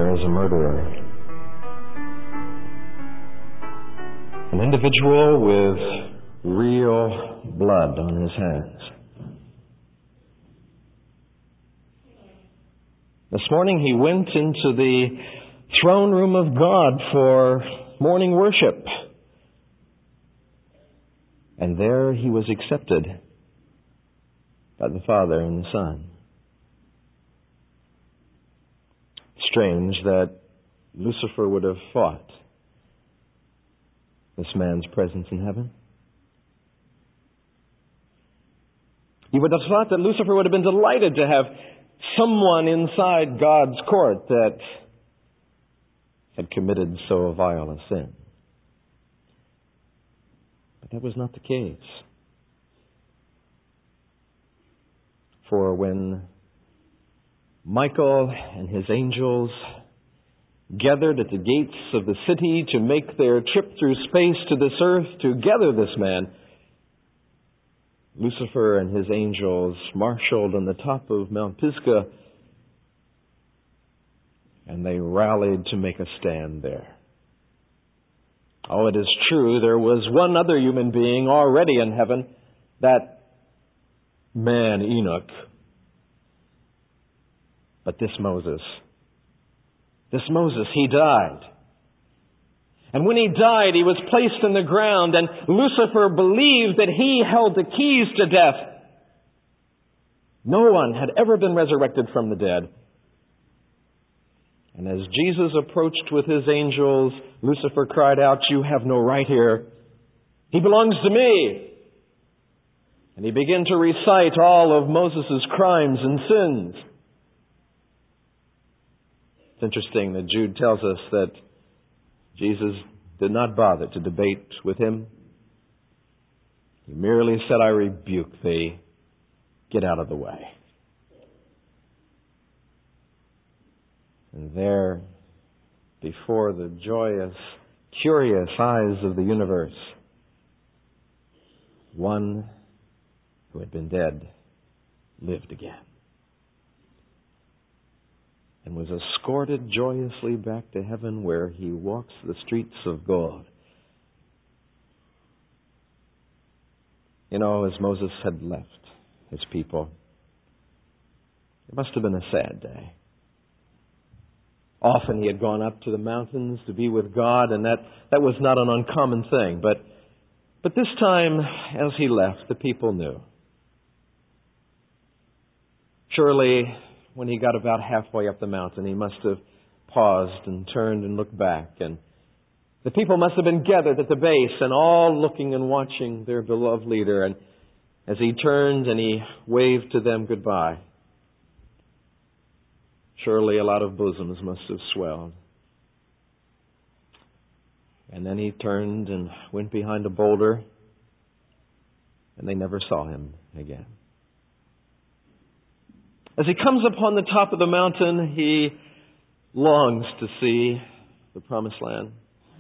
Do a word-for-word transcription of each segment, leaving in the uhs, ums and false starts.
there is a murderer. An individual with real blood on his hands. This morning he went into the throne room of God for morning worship. And there he was accepted by the Father and the Son. Strange that Lucifer would have fought this man's presence in heaven. You would have thought that Lucifer would have been delighted to have someone inside God's court that had committed so vile a sin. But that was not the case. For when Michael and his angels gathered at the gates of the city to make their trip through space to this earth to gather this man, Lucifer and his angels marshaled on the top of Mount Pisgah, and they rallied to make a stand there. Oh, it is true, there was one other human being already in heaven, that man Enoch. But this Moses, this Moses, he died. And when he died, he was placed in the ground, and Lucifer believed that he held the keys to death. No one had ever been resurrected from the dead. And as Jesus approached with his angels, Lucifer cried out, "You have no right here. He belongs to me." And he began to recite all of Moses' crimes and sins. It's interesting that Jude tells us that Jesus did not bother to debate with him. He merely said, "I rebuke thee. Get out of the way." And there, before the joyous, curious eyes of the universe, one who had been dead lived again and was escorted joyously back to heaven, where he walks the streets of gold. You know, as Moses had left his people, it must have been a sad day. Often he had gone up to the mountains to be with God, and that, that was not an uncommon thing. But, but this time, as he left, the people knew. Surely, when he got about halfway up the mountain, he must have paused and turned and looked back. And the people must have been gathered at the base and all looking and watching their beloved leader. And as he turned and he waved to them goodbye, surely a lot of bosoms must have swelled. And then he turned and went behind a boulder, and they never saw him again. As he comes upon the top of the mountain, he longs to see the promised land.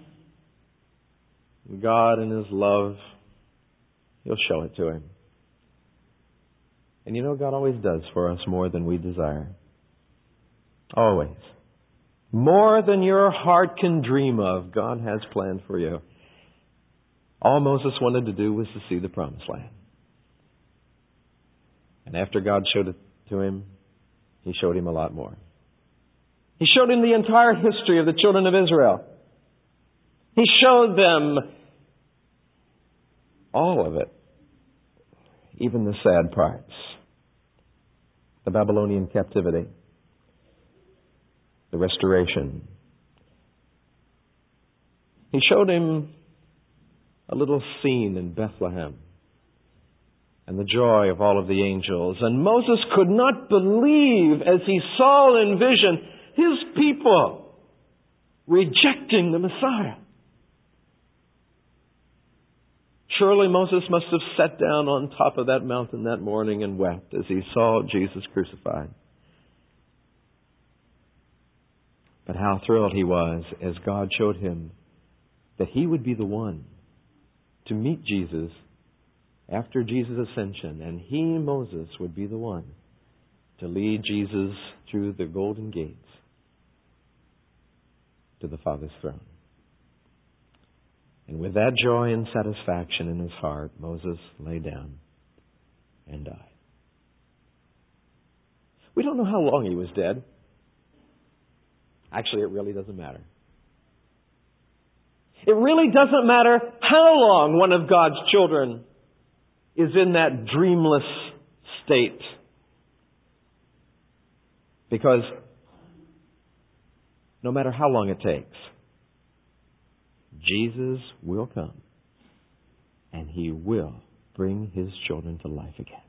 God in his love, he'll show it to him. And you know, God always does for us more than we desire. Always. More than your heart can dream of, God has planned for you. All Moses wanted to do was to see the promised land. And after God showed it to him, he showed him a lot more. He showed him the entire history of the children of Israel. He showed them all of it, even the sad parts. The Babylonian captivity, the restoration. He showed him a little scene in Bethlehem and the joy of all of the angels. And Moses could not believe, as he saw in vision, his people rejecting the Messiah. Surely Moses must have sat down on top of that mountain that morning and wept as he saw Jesus crucified. But how thrilled he was as God showed him that he would be the one to meet Jesus after Jesus' ascension, and he, Moses, would be the one to lead Jesus through the golden gates to the Father's throne. And with that joy and satisfaction in his heart, Moses lay down and died. We don't know how long he was dead. Actually, it really doesn't matter. It really doesn't matter how long one of God's children is in that dreamless state. Because no matter how long it takes, Jesus will come and He will bring His children to life again.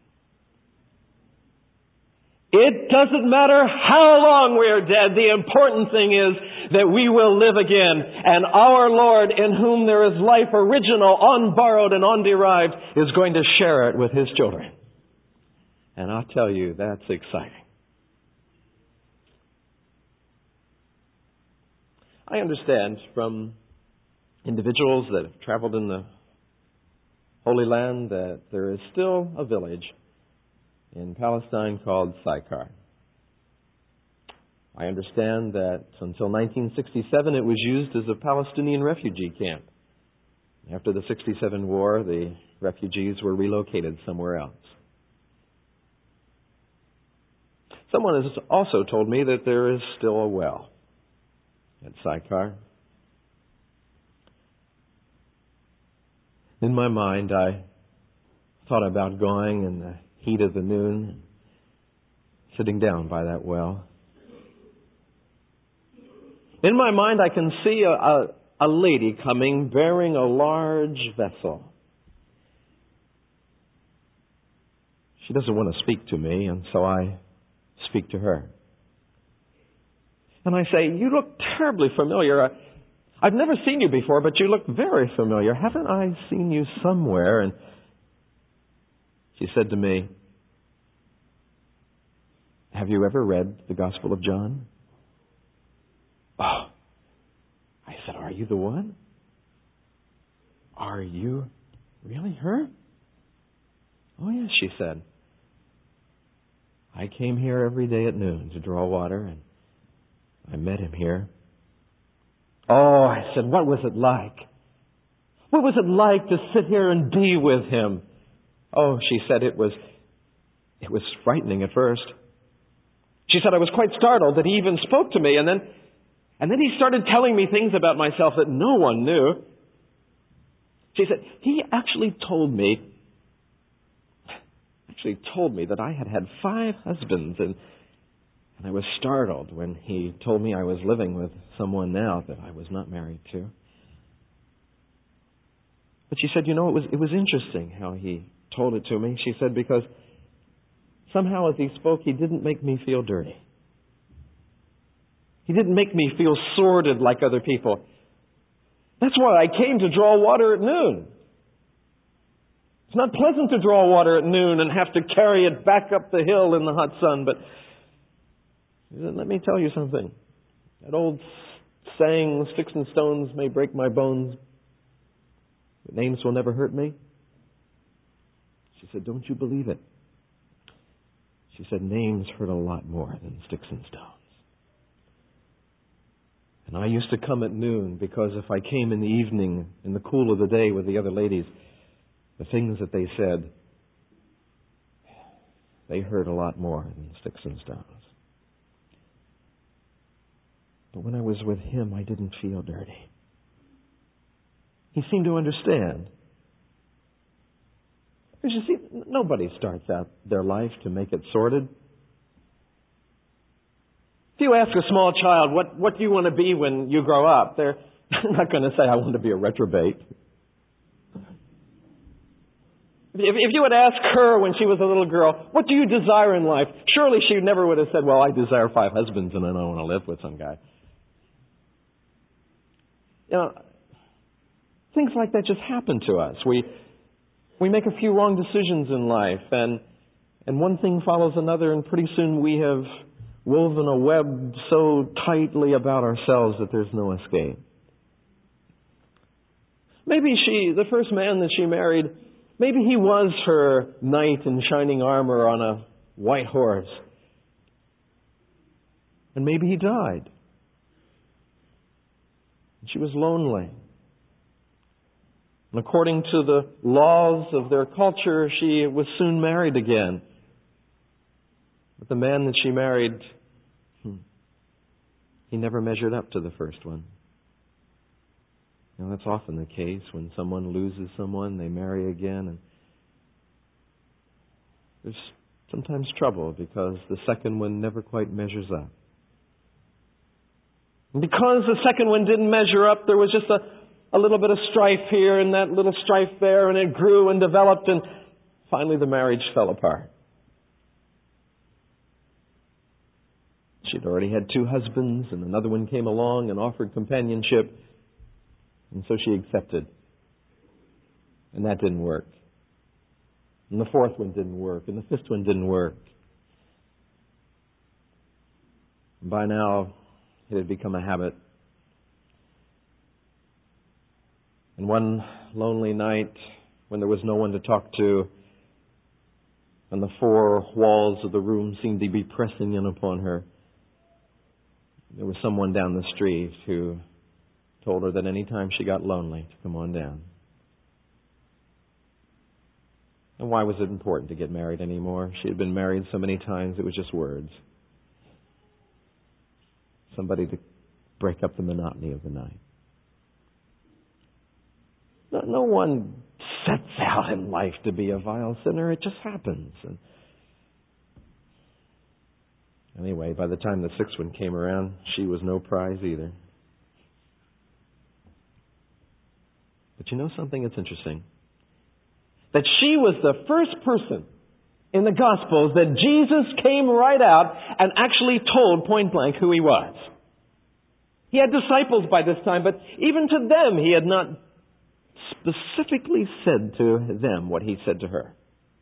It doesn't matter how long we are dead. The important thing is that we will live again. And our Lord, in whom there is life original, unborrowed, and underived, is going to share it with His children. And I'll tell you, that's exciting. I understand from individuals that have traveled in the Holy Land that there is still a village in Palestine called Sychar. I understand that until nineteen sixty-seven it was used as a Palestinian refugee camp. After the sixty-seven war, the refugees were relocated somewhere else. Someone has also told me that there is still a well at Sychar. In my mind, I thought about going in the heat of the noon, sitting down by that well. In my mind, I can see a, a, a lady coming bearing a large vessel. She doesn't want to speak to me, and so I speak to her. And I say, "You look terribly familiar. I, I've never seen you before, but you look very familiar. Haven't I seen you somewhere?" And she said to me, "Have you ever read the Gospel of John?" Oh, I said, "Are you the one? Are you really her?" "Oh, yes," she said. "I came here every day at noon to draw water, and I met him here." Oh, I said, "What was it like? What was it like to sit here and be with him?" Oh, she said, it was, it was frightening at first. She said, "I was quite startled that he even spoke to me, and then, and then he started telling me things about myself that no one knew." She said, he actually told me, actually told me that I had had five husbands, and, and I was startled when he told me I was living with someone now that I was not married to. But she said, you know, it was, it was interesting how he told it to me. She said, because somehow as he spoke, he didn't make me feel dirty. He didn't make me feel sordid like other people. That's why I came to draw water at noon. It's not pleasant to draw water at noon and have to carry it back up the hill in the hot sun, but let me tell you something. That old saying, "Sticks and stones may break my bones, but names will never hurt me." She said, "Don't you believe it?" She said, "Names hurt a lot more than sticks and stones." And I used to come at noon because if I came in the evening, in the cool of the day with the other ladies, the things that they said, they hurt a lot more than sticks and stones. But when I was with him, I didn't feel dirty. He seemed to understand. Because you see, nobody starts out their life to make it sordid. If you ask a small child, what, what do you want to be when you grow up? They're not going to say, "I want to be a reprobate." If, if you would ask her when she was a little girl, "What do you desire in life?" Surely she never would have said, "Well, I desire five husbands and I don't want to live with some guy." You know, things like that just happen to us. We we make a few wrong decisions in life, and and one thing follows another, and pretty soon we have woven a web so tightly about ourselves that there's no escape. Maybe she, the first man that she married, maybe he was her knight in shining armor on a white horse. And maybe he died. She was lonely. And according to the laws of their culture, she was soon married again. But the man that she married, hmm, he never measured up to the first one. You know, that's often the case. When someone loses someone, they marry again. And there's sometimes trouble because the second one never quite measures up. And because the second one didn't measure up, there was just a A little bit of strife here and that little strife there, and it grew and developed, and finally the marriage fell apart. She'd already had two husbands, and another one came along and offered companionship, and so she accepted. And that didn't work. And the fourth one didn't work, and the fifth one didn't work. And by now, it had become a habit. And one lonely night, when there was no one to talk to, and the four walls of the room seemed to be pressing in upon her, there was someone down the street who told her that any time she got lonely, to come on down. And why was it important to get married anymore? She had been married so many times, it was just words. Somebody to break up the monotony of the night. No, no one sets out in life to be a vile sinner. It just happens. And anyway, by the time the sixth one came around, she was no prize either. But you know something that's interesting? That she was the first person in the Gospels that Jesus came right out and actually told point blank who he was. He had disciples by this time, but even to them he had not specifically said to them what he said to her.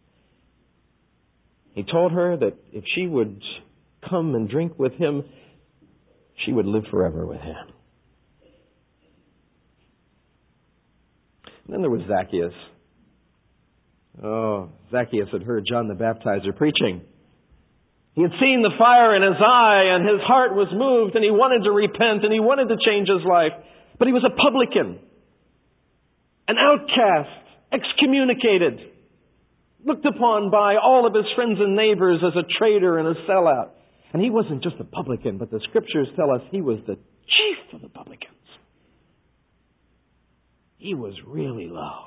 He told her that if she would come and drink with him, she would live forever with him. And then there was Zacchaeus. Oh, Zacchaeus had heard John the Baptizer preaching. He had seen the fire in his eye, and his heart was moved, and he wanted to repent, and he wanted to change his life. But he was a publican, an outcast, excommunicated, looked upon by all of his friends and neighbors as a traitor and a sellout. And he wasn't just a publican, but the Scriptures tell us he was the chief of the publicans. He was really low.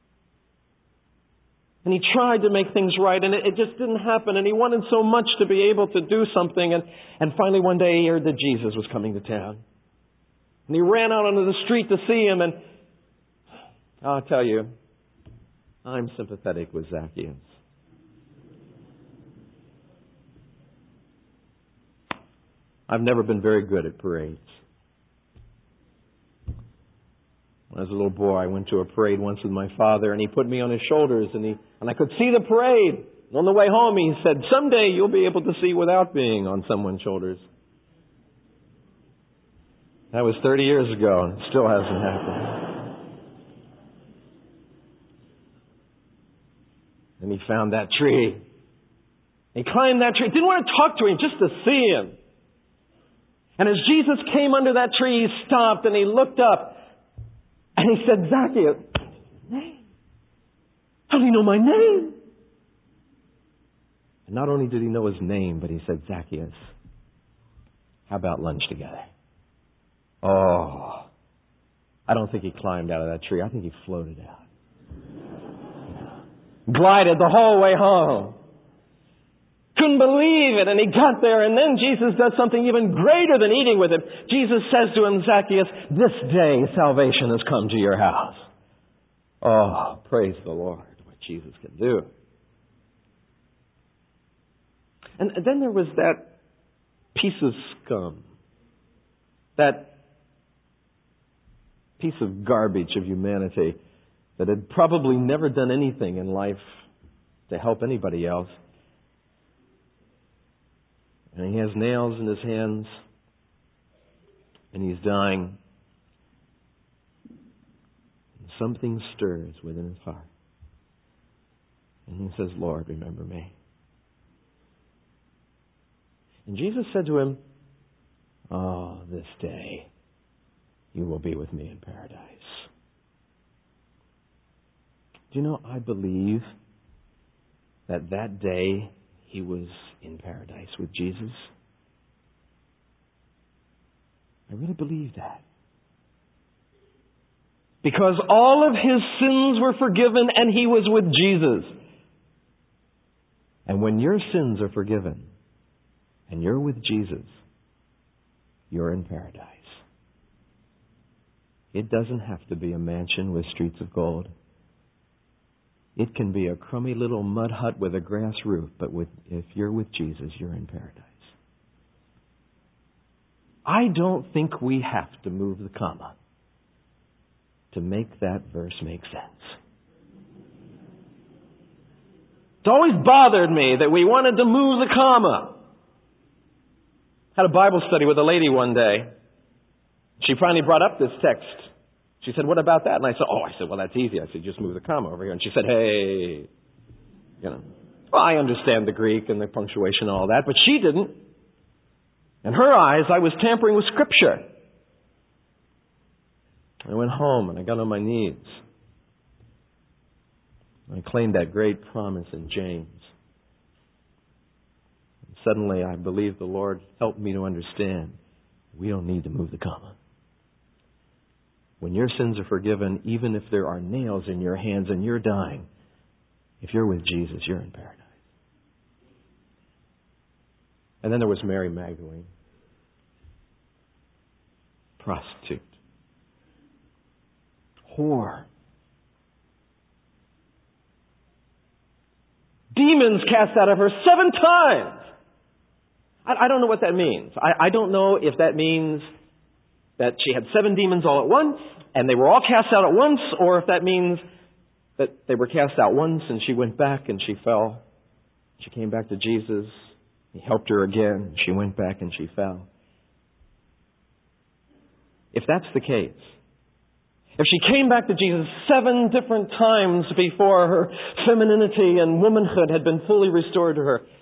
And he tried to make things right, and it, it just didn't happen. And he wanted so much to be able to do something. And, and finally one day he heard that Jesus was coming to town. And he ran out onto the street to see him. And I'll tell you, I'm sympathetic with Zacchaeus. I've never been very good at parades. When I was a little boy, I went to a parade once with my father, and he put me on his shoulders, and he and I could see the parade. And on the way home, he said, "Someday you'll be able to see without being on someone's shoulders." That was thirty years ago, and it still hasn't happened. And he found that tree. He climbed that tree. Didn't want to talk to him, just to see him. And as Jesus came under that tree, he stopped and he looked up. And he said, "Zacchaeus, name? How do you know my name?" And not only did he know his name, but he said, "Zacchaeus, how about lunch together?" Oh, I don't think he climbed out of that tree. I think he floated out. Glided the whole way home. Couldn't believe it. And he got there, and then Jesus does something even greater than eating with him. Jesus says to him, "Zacchaeus, this day salvation has come to your house." Oh, praise the Lord, what Jesus can do. And then there was that piece of scum, that piece of garbage of humanity that had probably never done anything in life to help anybody else. And he has nails in his hands, and he's dying. And something stirs within his heart. And he says, "Lord, remember me." And Jesus said to him, "Oh, this day you will be with me in paradise. Do you know, I believe that that day he was in paradise with Jesus. I really believe that. Because all of his sins were forgiven and he was with Jesus. And when your sins are forgiven and you're with Jesus, you're in paradise. It doesn't have to be a mansion with streets of gold. It can be a crummy little mud hut with a grass roof, but with, if you're with Jesus, you're in paradise. I don't think we have to move the comma to make that verse make sense. It's always bothered me that we wanted to move the comma. I had a Bible study with a lady one day. She finally brought up this text. She said, what about that? And I said, oh, I said, well, that's easy. I said, just move the comma over here. And she said, hey, you know, well, I understand the Greek and the punctuation and all that, but she didn't. In her eyes, I was tampering with Scripture. I went home and I got on my knees. I claimed that great promise in James. And suddenly, I believe the Lord helped me to understand we don't need to move the comma. When your sins are forgiven, even if there are nails in your hands and you're dying, if you're with Jesus, you're in paradise. And then there was Mary Magdalene, prostitute, whore. Demons cast out of her seven times. I, I don't know what that means. I, I don't know if that means that she had seven demons all at once, and they were all cast out at once, or if that means that they were cast out once and she went back and she fell. She came back to Jesus. He helped her again. She went back and she fell. If that's the case, if she came back to Jesus seven different times before her femininity and womanhood had been fully restored to her,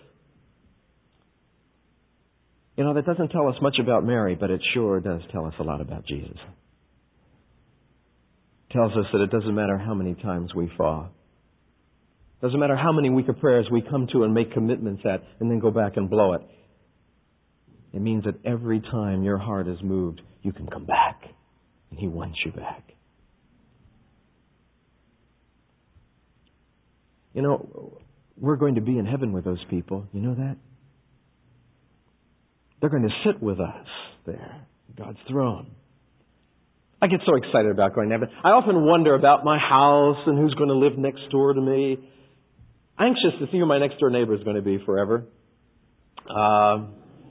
you know, that doesn't tell us much about Mary, but it sure does tell us a lot about Jesus. It tells us that it doesn't matter how many times we fall. It doesn't matter how many weaker prayers we come to and make commitments at and then go back and blow it. It means that every time your heart is moved, you can come back. And He wants you back. You know, we're going to be in heaven with those people. You know that? They're going to sit with us there, God's throne. I get so excited about going to heaven. I often wonder about my house and who's going to live next door to me. Anxious to see who my next door neighbor is going to be forever. Uh,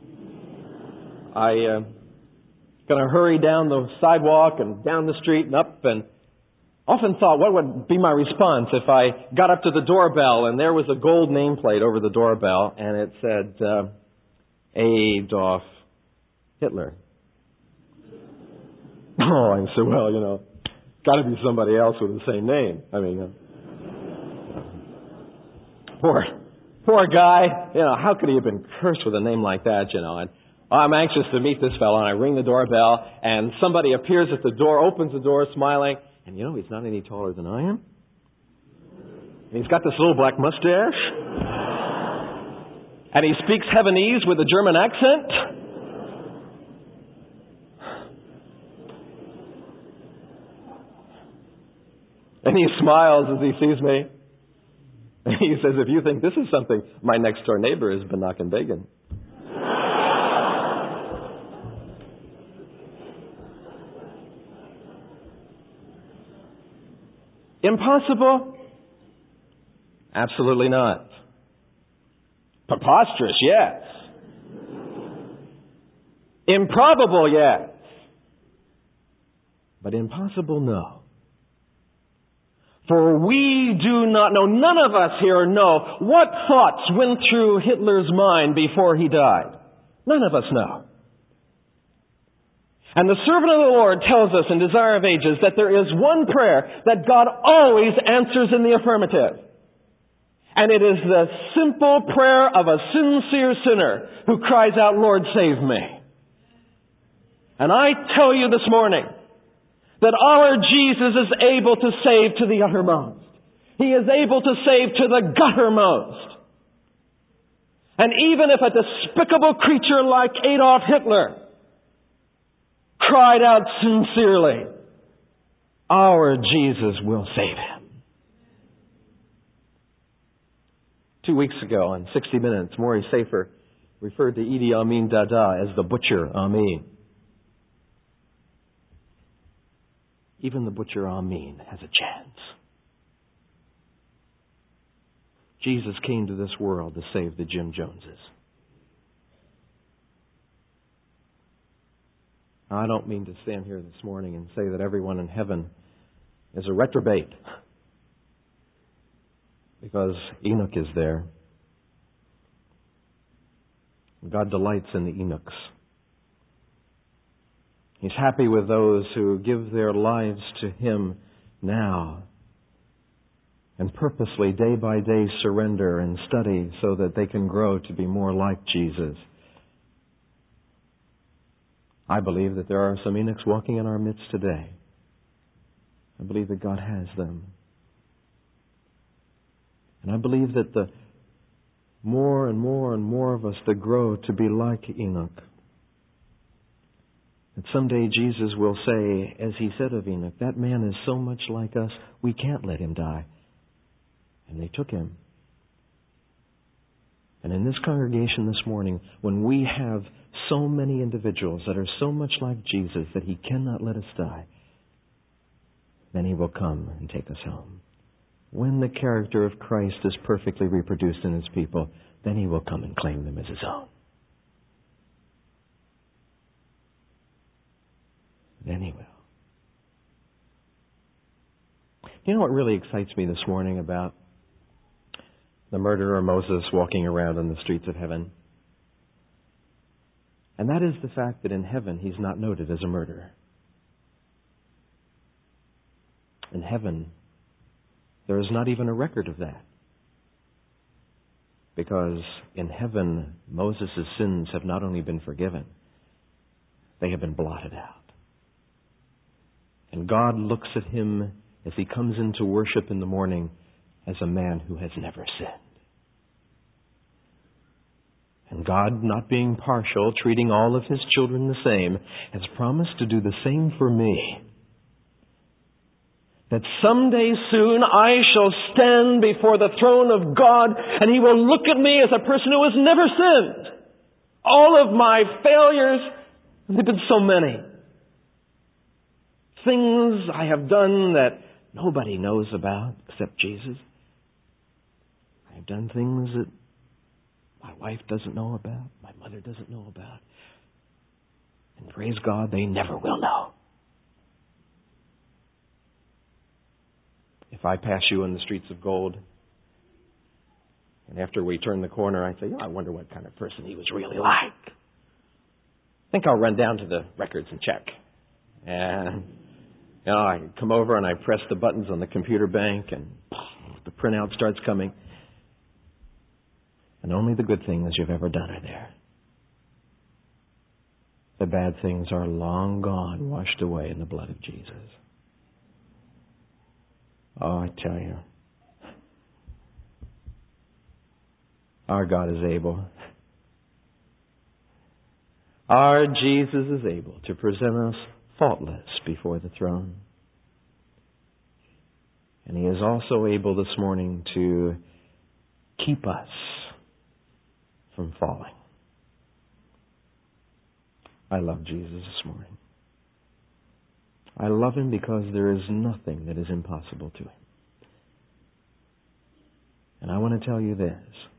I uh, going to hurry down the sidewalk and down the street and up, and often thought, what would be my response if I got up to the doorbell and there was a gold nameplate over the doorbell and it said, uh, Adolf Hitler. Oh, I said, well, you know, got to be somebody else with the same name. I mean, uh, poor, poor guy. You know, how could he have been cursed with a name like that? You know, and I'm anxious to meet this fellow, and I ring the doorbell, and somebody appears at the door, opens the door, smiling, and you know, he's not any taller than I am. And he's got this little black mustache. And he speaks Heavenese with a German accent. And he smiles as he sees me. And he says, if you think this is something, my next door neighbor is Menachem Begin. Impossible? Absolutely not. Preposterous, yes. Improbable, yes. But impossible, no. For we do not know, none of us here know what thoughts went through Hitler's mind before he died. None of us know. And the servant of the Lord tells us in Desire of Ages that there is one prayer that God always answers in the affirmative. And it is the simple prayer of a sincere sinner who cries out, Lord, save me. And I tell you this morning that our Jesus is able to save to the uttermost. He is able to save to the guttermost. And even if a despicable creature like Adolf Hitler cried out sincerely, our Jesus will save him. Two weeks ago on sixty minutes, Maury Safer referred to Idi Amin Dada as the Butcher Amin. Even the Butcher Amin has a chance. Jesus came to this world to save the Jim Joneses. Now, I don't mean to stand here this morning and say that everyone in heaven is a reprobate, because Enoch is there. God delights in the Enochs. He's happy with those who give their lives to Him now and purposely, day by day, surrender and study so that they can grow to be more like Jesus. I believe that there are some Enochs walking in our midst today. I believe that God has them. And I believe that the more and more and more of us that grow to be like Enoch, that someday Jesus will say, as He said of Enoch, that man is so much like us, we can't let him die. And they took him. And in this congregation this morning, when we have so many individuals that are so much like Jesus that He cannot let us die, then He will come and take us home. When the character of Christ is perfectly reproduced in His people, then He will come and claim them as His own. Then He will. You know what really excites me this morning about the murderer Moses walking around in the streets of heaven? And that is the fact that in heaven he's not noted as a murderer. In heaven, there is not even a record of that. Because in heaven, Moses' sins have not only been forgiven, they have been blotted out. And God looks at him as he comes into worship in the morning as a man who has never sinned. And God, not being partial, treating all of His children the same, has promised to do the same for me. That someday soon I shall stand before the throne of God and He will look at me as a person who has never sinned. All of my failures, and there have been so many. Things I have done that nobody knows about except Jesus. I have done things that my wife doesn't know about, my mother doesn't know about. And praise God, they never will know. If I pass you in the streets of gold, and after we turn the corner, I say, oh, I wonder what kind of person he was really like. I think I'll run down to the records and check. And you know, I come over and I press the buttons on the computer bank, and the printout starts coming. And only the good things you've ever done are there. The bad things are long gone, washed away in the blood of Jesus. Oh, I tell you, our God is able. Our Jesus is able to present us faultless before the throne. And He is also able this morning to keep us from falling. I love Jesus this morning. I love Him because there is nothing that is impossible to Him. And I want to tell you this.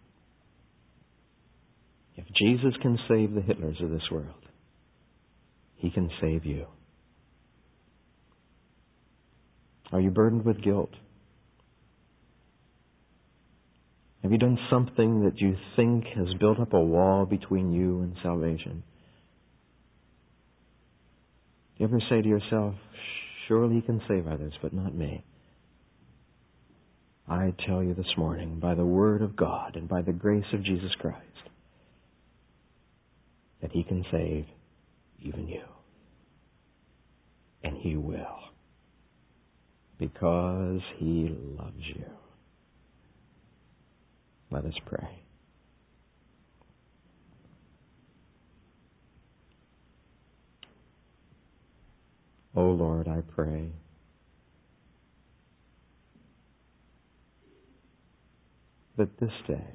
If Jesus can save the Hitlers of this world, He can save you. Are you burdened with guilt? Have you done something that you think has built up a wall between you and salvation? You ever say to yourself, surely He can save others, but not me? I tell you this morning, by the Word of God and by the grace of Jesus Christ, that He can save even you. And He will. Because He loves you. Let us pray. O Lord, I pray that this day,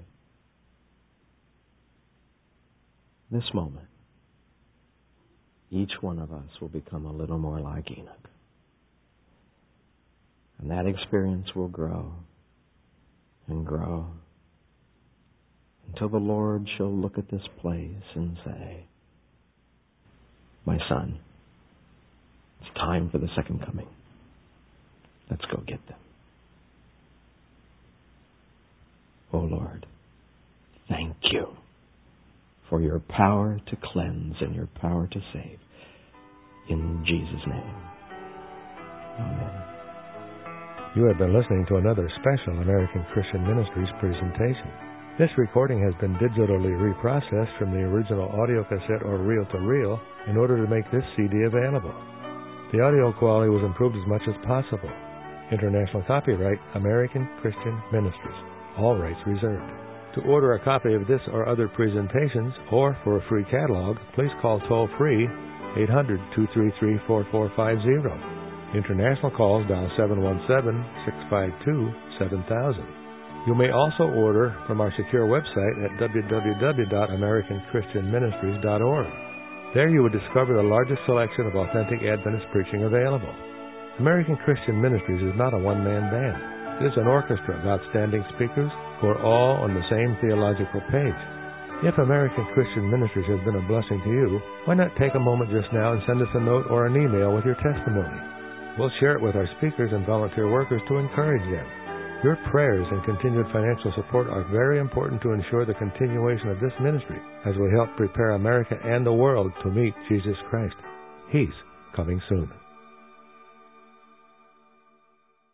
this moment, each one of us will become a little more like Enoch. And that experience will grow and grow until the Lord shall look at this place and say, my son, it's time for the second coming. Let's go get them. Oh Lord, thank you for your power to cleanse and your power to save. In Jesus' name. Amen. You have been listening to another special American Christian Ministries presentation. This recording has been digitally reprocessed from the original audio cassette or reel-to-reel in order to make this C D available. The audio quality was improved as much as possible. International copyright, American Christian Ministries. All rights reserved. To order a copy of this or other presentations, or for a free catalog, please call toll-free eight hundred, two three three, four four five zero. International calls dial seven one seven, six five two, seven thousand. You may also order from our secure website at w w w dot american christian ministries dot org. There you will discover the largest selection of authentic Adventist preaching available. American Christian Ministries is not a one-man band. It is an orchestra of outstanding speakers who are all on the same theological page. If American Christian Ministries has been a blessing to you, why not take a moment just now and send us a note or an email with your testimony? We'll share it with our speakers and volunteer workers to encourage them. Your prayers and continued financial support are very important to ensure the continuation of this ministry as we help prepare America and the world to meet Jesus Christ. He's coming soon.